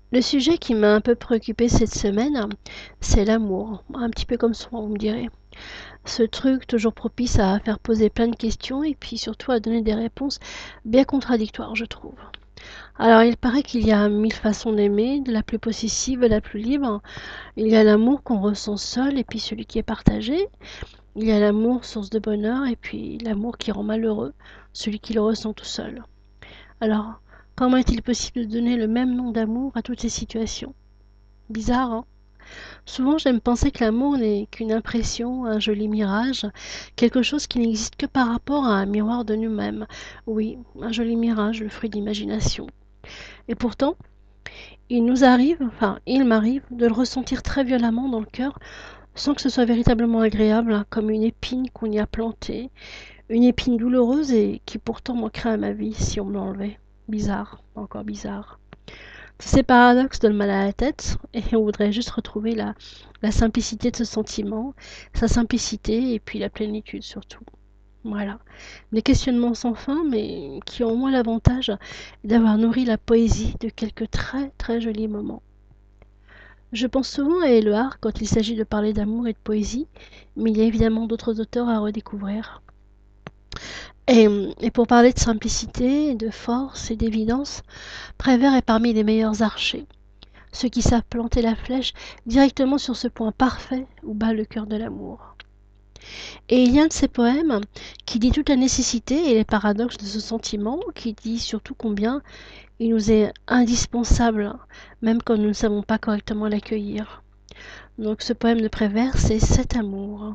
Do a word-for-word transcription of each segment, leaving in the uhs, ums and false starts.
Le sujet qui m'a un peu préoccupée cette semaine, c'est l'amour. Un petit peu comme souvent, vous me direz. Ce truc toujours propice à faire poser plein de questions et puis surtout à donner des réponses bien contradictoires, je trouve. Alors, il paraît qu'il y a mille façons d'aimer, de la plus possessive à la plus libre. Il y a l'amour qu'on ressent seul et puis celui qui est partagé. Il y a l'amour source de bonheur et puis l'amour qui rend malheureux, celui qui le ressent tout seul. Alors, comment est-il possible de donner le même nom d'amour à toutes ces situations? Bizarre, hein? Souvent, j'aime penser que l'amour n'est qu'une impression, un joli mirage, quelque chose qui n'existe que par rapport à un miroir de nous-mêmes. Oui, un joli mirage, le fruit d'imagination. Et pourtant, il nous arrive, enfin, il m'arrive, de le ressentir très violemment dans le cœur, sans que ce soit véritablement agréable, hein, comme une épine qu'on y a plantée, une épine douloureuse et qui pourtant manquerait à ma vie si on me l'enlevait. Bizarre, encore bizarre. Tous ces paradoxes donnent mal à la tête et on voudrait juste retrouver la, la simplicité de ce sentiment, sa simplicité et puis la plénitude surtout. Voilà. Des questionnements sans fin, mais qui ont au moins l'avantage d'avoir nourri la poésie de quelques très très jolis moments. Je pense souvent à Éluard quand il s'agit de parler d'amour et de poésie, mais il y a évidemment d'autres auteurs à redécouvrir. Et, et pour parler de simplicité, de force et d'évidence, Prévert est parmi les meilleurs archers. Ceux qui savent planter la flèche directement sur ce point parfait où bat le cœur de l'amour. Et il y a un de ces poèmes qui dit toute la nécessité et les paradoxes de ce sentiment, qui dit surtout combien il nous est indispensable, même quand nous ne savons pas correctement l'accueillir. Donc ce poème de Prévert, c'est Cet amour.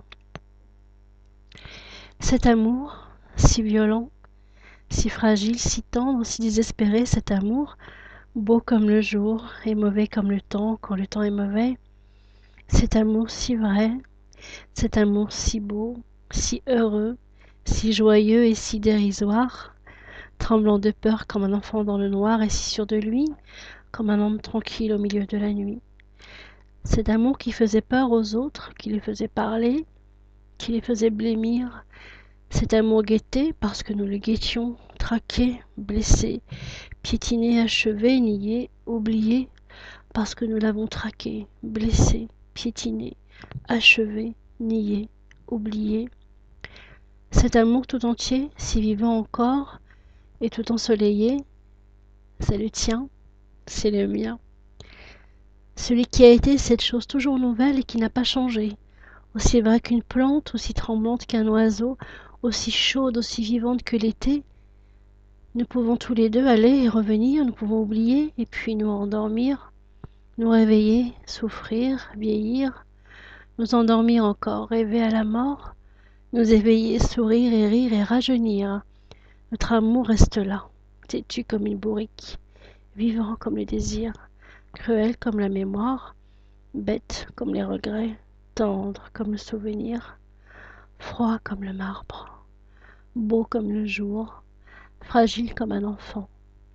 Cet amour, si violent, si fragile, si tendre, si désespéré, cet amour, beau comme le jour et mauvais comme le temps quand le temps est mauvais, cet amour si vrai, cet amour si beau, si heureux, si joyeux et si dérisoire, tremblant de peur comme un enfant dans le noir et si sûr de lui, comme un homme tranquille au milieu de la nuit. Cet amour qui faisait peur aux autres, qui les faisait parler, qui les faisait blêmir, cet amour guetté parce que nous le guettions, traqué, blessé, piétiné, achevé, nié, oublié, parce que nous l'avons traqué, blessé, piétiné, achevé, nié, oublié. Cet amour tout entier, si vivant encore, et tout ensoleillé, c'est le tien, c'est le mien. Celui qui a été cette chose toujours nouvelle et qui n'a pas changé, aussi vrai qu'une plante, aussi tremblante qu'un oiseau, aussi chaude, aussi vivante que l'été. Nous pouvons tous les deux aller et revenir, nous pouvons oublier et puis nous endormir, nous réveiller, souffrir, vieillir, nous endormir encore, rêver à la mort, nous éveiller, sourire et rire et rajeunir. Notre amour reste là, têtu comme une bourrique, vivant comme le désir, cruel comme la mémoire, bête comme les regrets, tendre comme le souvenir, froid comme le marbre, beau comme le jour, fragile comme un enfant.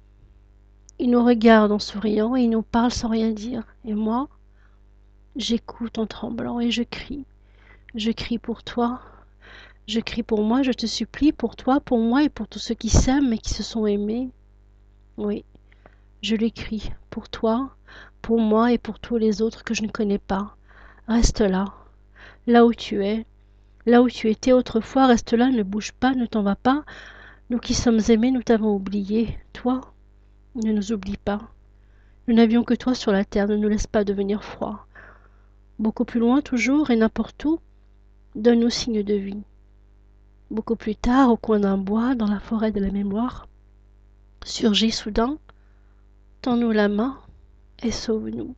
Il nous regarde en souriant et il nous parle sans rien dire. Et moi, j'écoute en tremblant et je crie. Je crie pour toi. Je crie pour moi, je te supplie, pour toi, pour moi et pour tous ceux qui s'aiment et qui se sont aimés. Oui, je lui crie, pour toi, pour moi et pour tous les autres que je ne connais pas. Reste là, là où tu es, là où tu étais autrefois, reste là, ne bouge pas, ne t'en vas pas. Nous qui sommes aimés, nous t'avons oublié. Toi, ne nous oublie pas. Nous n'avions que toi sur la terre, ne nous laisse pas devenir froid. Beaucoup plus loin toujours et n'importe où, donne-nous signe de vie. Beaucoup plus tard, au coin d'un bois, dans la forêt de la mémoire, surgit soudain, tends-nous la main et sauve-nous.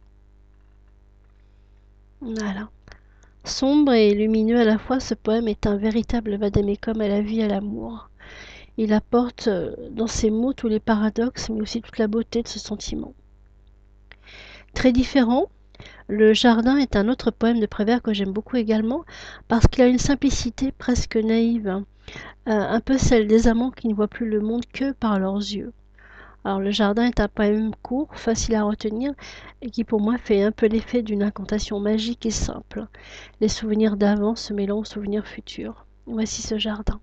Voilà. Sombre et lumineux à la fois, ce poème est un véritable vadémécum à la vie et à l'amour. Il apporte dans ses mots tous les paradoxes, mais aussi toute la beauté de ce sentiment. Très différent, Le Jardin est un autre poème de Prévert que j'aime beaucoup également, parce qu'il a une simplicité presque naïve, hein, euh, un peu celle des amants qui ne voient plus le monde que par leurs yeux. Alors Le Jardin est un poème court, facile à retenir, et qui pour moi fait un peu l'effet d'une incantation magique et simple. Les souvenirs d'avant se mêlant aux souvenirs futurs. Voici ce jardin.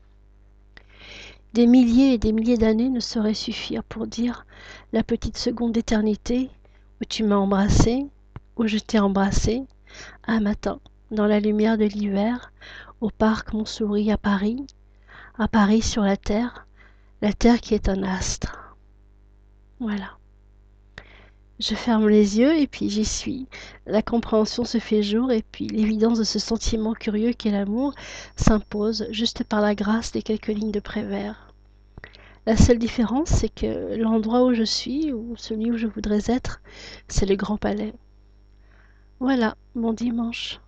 Des milliers et des milliers d'années ne sauraient suffire pour dire la petite seconde d'éternité où tu m'as embrassé, où je t'ai embrassé, un matin, dans la lumière de l'hiver, au parc Montsouris à Paris, à Paris sur la Terre, la Terre qui est un astre. Voilà. Je ferme les yeux et puis j'y suis. La compréhension se fait jour et puis l'évidence de ce sentiment curieux qu'est l'amour s'impose juste par la grâce des quelques lignes de Prévert. La seule différence, c'est que l'endroit où je suis, ou celui où je voudrais être, c'est le Grand Palais. Voilà, mon dimanche.